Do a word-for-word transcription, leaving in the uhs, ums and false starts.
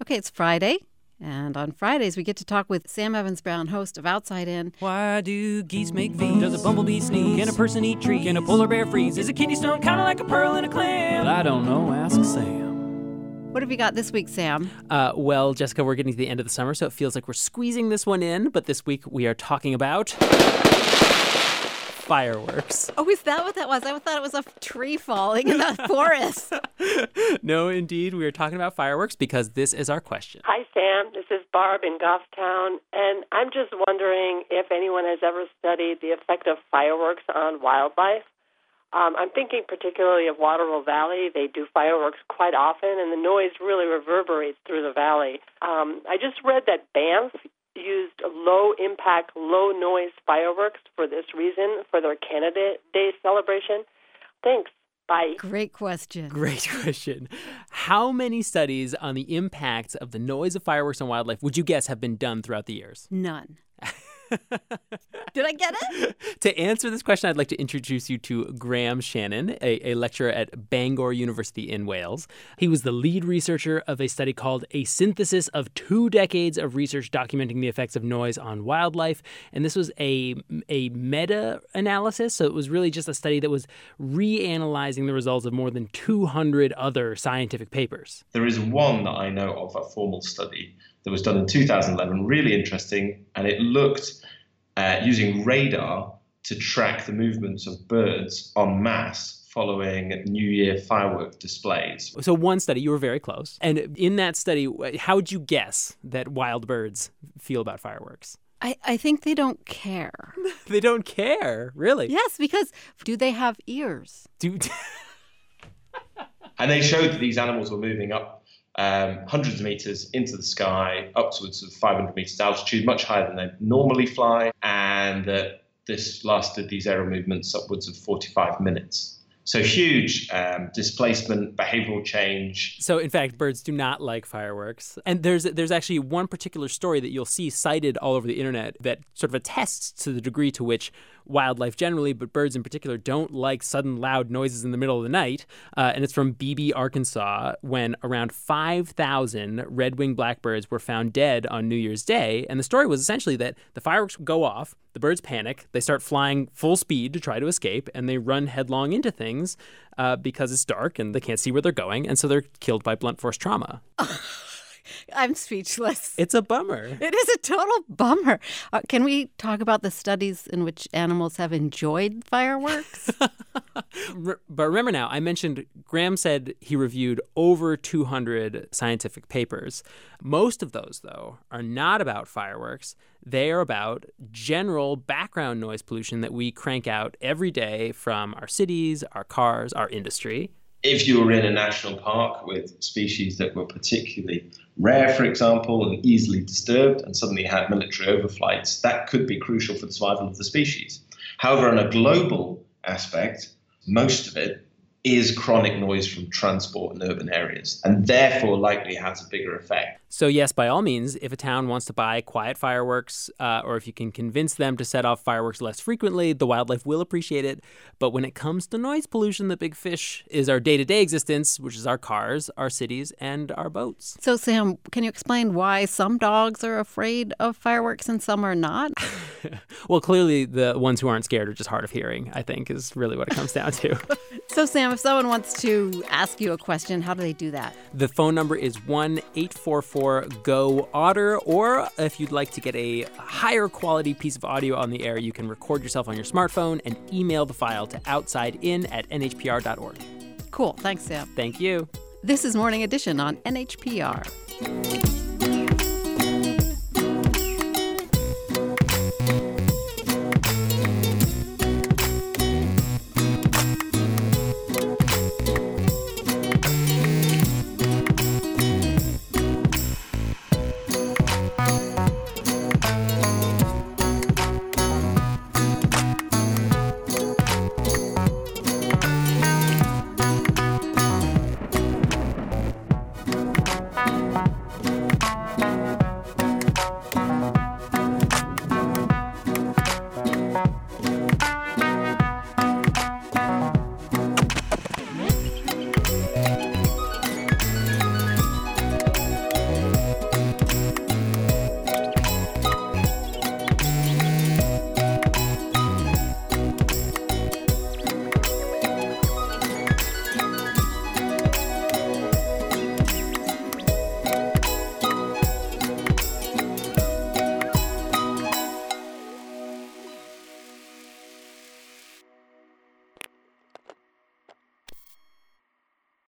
Okay, it's Friday, and on Fridays we get to talk with Sam Evans-Brown, host of Outside In. Why do geese make V's? Does a bumblebee sneeze? Can a person eat trees? Can a polar bear freeze? Is a kidney stone kind of like a pearl in a clam? Well, I don't know. Ask Sam. What have you got this week, Sam? Uh, well, Jessica, we're getting to the end of the summer, so it feels like we're squeezing this one in. But this week we are talking about fireworks. Oh, is that what that was? I thought it was a tree falling in the forest. No, indeed. We are talking about fireworks because this is our question. Hi, Sam. This is Barb in Goffstown, and I'm just wondering if anyone has ever studied the effect of fireworks on wildlife. Um, I'm thinking particularly of Waterville Valley. They do fireworks quite often, and the noise really reverberates through the valley. Um, I just read that Banff used low-impact, low-noise fireworks for this reason, for their Canada Day celebration. Thanks. Bye. Great question. Great question. How many studies on the impacts of the noise of fireworks on wildlife would you guess have been done throughout the years? None. Did I get it? To answer this question, I'd like to introduce you to Graham Shannon, a, a lecturer at Bangor University in Wales. He was the lead researcher of a study called A Synthesis of Two Decades of Research Documenting the Effects of Noise on Wildlife. And this was a, a meta-analysis, so it was really just a study that was reanalyzing the results of more than two hundred other scientific papers. There is one that I know of, a formal study that was done in two thousand eleven, really interesting, and it looked uh, using radar to track the movements of birds en masse following New Year firework displays. So one study, you were very close. And in that study, how would you guess that wild birds feel about fireworks? I, I think they don't care. They don't care? Really? Yes, because do they have ears? Do And they showed that these animals were moving up Um, hundreds of meters into the sky, upwards of five hundred meters altitude, much higher than they normally fly, and that this lasted, these aerial movements, upwards of forty-five minutes. So huge um, displacement, behavioral change. So, in fact, birds do not like fireworks. And there's there's actually one particular story that you'll see cited all over the internet that sort of attests to the degree to which wildlife generally, but birds in particular, don't like sudden loud noises in the middle of the night. Uh, and it's from Beebe, Arkansas, when around five thousand red-winged blackbirds were found dead on New Year's Day. And the story was essentially that the fireworks go off, the birds panic, they start flying full speed to try to escape, and they run headlong into things uh, because it's dark and they can't see where they're going. And so they're killed by blunt force trauma. I'm speechless. It's a bummer. It is a total bummer. Uh, can we talk about the studies in which animals have enjoyed fireworks? But remember now, I mentioned Graham said he reviewed over two hundred scientific papers. Most of those, though, are not about fireworks. They are about general background noise pollution that we crank out every day from our cities, our cars, our industry. If you were in a national park with species that were particularly rare, for example, and easily disturbed, and suddenly had military overflights, that could be crucial for the survival of the species. However, on a global aspect, most of it is chronic noise from transport in urban areas, and therefore likely has a bigger effect. So yes, by all means, if a town wants to buy quiet fireworks, uh, or if you can convince them to set off fireworks less frequently, the wildlife will appreciate it. But when it comes to noise pollution, the big fish is our day-to-day existence, which is our cars, our cities, and our boats. So, Sam, can you explain why some dogs are afraid of fireworks and some are not? Well, clearly the ones who aren't scared are just hard of hearing, I think, is really what it comes down to. So, Sam, if someone wants to ask you a question, how do they do that? The phone number is one eight four four G O Otter, or if you'd like to get a higher quality piece of audio on the air, you can record yourself on your smartphone and email the file to outsideinat at n h p r dot org. Cool. Thanks, Sam. Thank you. This is Morning Edition on N H P R.